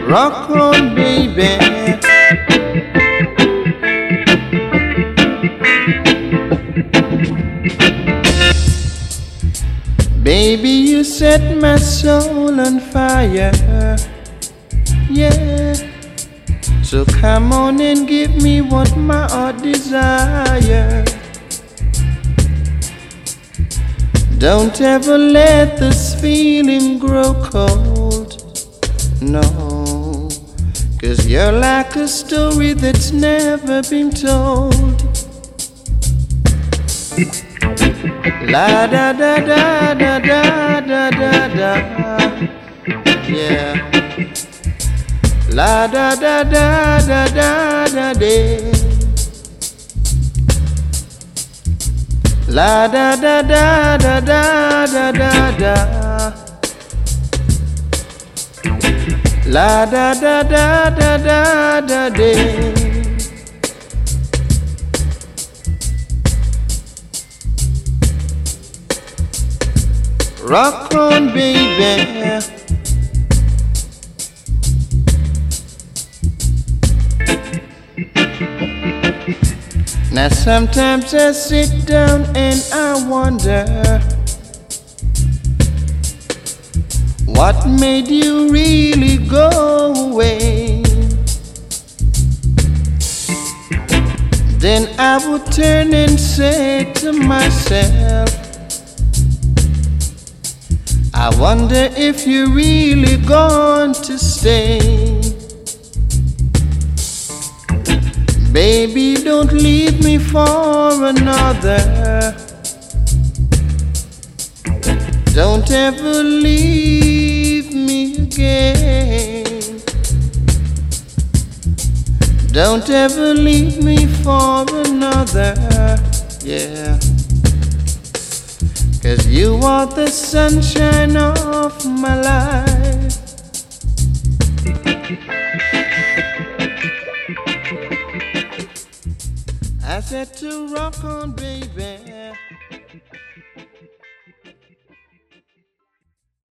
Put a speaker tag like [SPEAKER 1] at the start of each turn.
[SPEAKER 1] Rock on, baby. Baby, you set my soul on fire. Yeah. So come on and give me what my heart desire. Don't ever let this feeling grow cold. No, 'cause you're like a story that's never been told. La da da da da da da da da. Yeah. La da da da da da da da. La da da da da da da da da. La da da da da da da da. Rock on, baby. Now sometimes I sit down and I wonder, what made you really go away? Then I would turn and say to myself, I wonder if you're really going to stay. Baby, don't leave me for another. Don't ever leave me again. Don't ever leave me for another. Yeah. 'Cause you are the sunshine of my life. I said to rock on, baby.